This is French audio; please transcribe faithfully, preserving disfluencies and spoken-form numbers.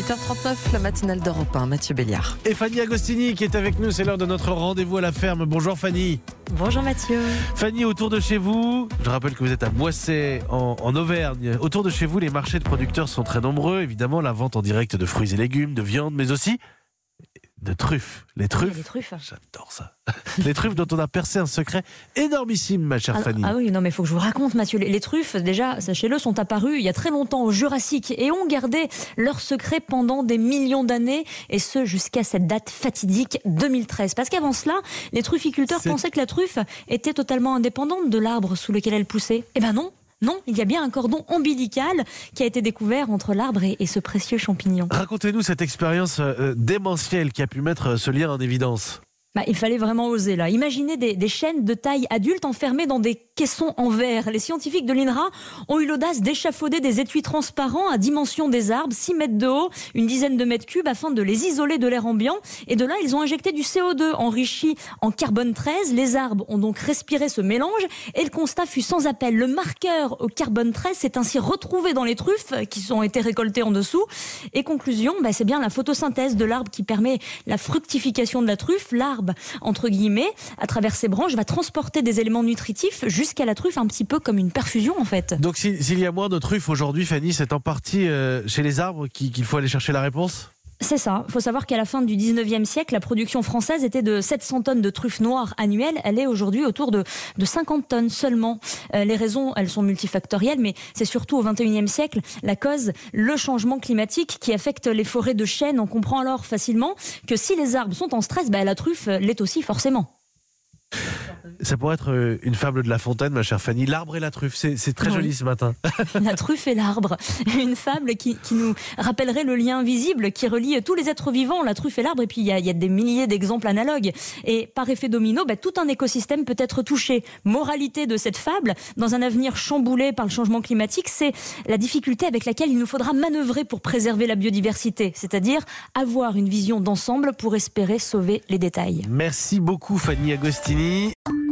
huit heures trente-neuf, la matinale d'Europe un, Mathieu Béliard. Et Fanny Agostini qui est avec nous, c'est l'heure de notre rendez-vous à la ferme. Bonjour Fanny. Bonjour Mathieu. Fanny, autour de chez vous, je rappelle que vous êtes à Boissey en, en Auvergne. Autour de chez vous, les marchés de producteurs sont très nombreux. Évidemment, la vente en direct de fruits et légumes, de viande, mais aussi de truffes. Les truffes, les truffes. J'adore ça. Les truffes dont on a percé un secret énormissime, ma chère ah, Fanny. Ah oui, non mais il faut que je vous raconte Mathieu. Les, les truffes, déjà, sachez-le, sont apparues il y a très longtemps au Jurassique et ont gardé leur secret pendant des millions d'années, et ce jusqu'à cette date fatidique deux mille treize. Parce qu'avant cela, les trufficulteurs pensaient que la truffe était totalement indépendante de l'arbre sous lequel elle poussait. Eh ben non. Non, il y a bien un cordon ombilical qui a été découvert entre l'arbre et, et ce précieux champignon. Racontez-nous cette expérience euh, démentielle qui a pu mettre ce lien en évidence. Bah, il fallait vraiment oser là. Imaginez des, des chênes de taille adulte enfermés dans des caissons en verre. Les scientifiques de l'I N R A ont eu l'audace d'échafauder des étuis transparents à dimension des arbres, six mètres de haut, une dizaine de mètres cubes, afin de les isoler de l'air ambiant. Et de là, ils ont injecté du C O deux enrichi en carbone treize. Les arbres ont donc respiré ce mélange et le constat fut sans appel. Le marqueur au carbone treize s'est ainsi retrouvé dans les truffes qui ont été récoltées en dessous. Et conclusion, bah, c'est bien la photosynthèse de l'arbre qui permet la fructification de la truffe. L'arbre, entre guillemets, à travers ses branches, va transporter des éléments nutritifs jusqu'à la truffe, un petit peu comme une perfusion en fait. Donc s'il y a moins de truffes aujourd'hui, Fanny, c'est en partie euh, chez les arbres qu'il faut aller chercher la réponse ? C'est ça. Il faut savoir qu'à la fin du dix-neuvième siècle, la production française était de sept cents tonnes de truffes noires annuelles. Elle est aujourd'hui autour de, de cinquante tonnes seulement. Euh, les raisons, elles sont multifactorielles, mais c'est surtout au vingt et unième siècle la cause, le changement climatique qui affecte les forêts de chênes. On comprend alors facilement que si les arbres sont en stress, bah, la truffe l'est aussi forcément. Ça pourrait être une fable de La Fontaine, ma chère Fanny. L'arbre et la truffe, c'est, c'est très oui. joli ce matin. La truffe et l'arbre. Une fable qui, qui nous rappellerait le lien invisible qui relie tous les êtres vivants, la truffe et l'arbre. Et puis il y a, il y a des milliers d'exemples analogues. Et par effet domino, bah, tout un écosystème peut être touché. Moralité de cette fable, dans un avenir chamboulé par le changement climatique, c'est la difficulté avec laquelle il nous faudra manœuvrer pour préserver la biodiversité. C'est-à-dire avoir une vision d'ensemble pour espérer sauver les détails. Merci beaucoup Fanny Agostini.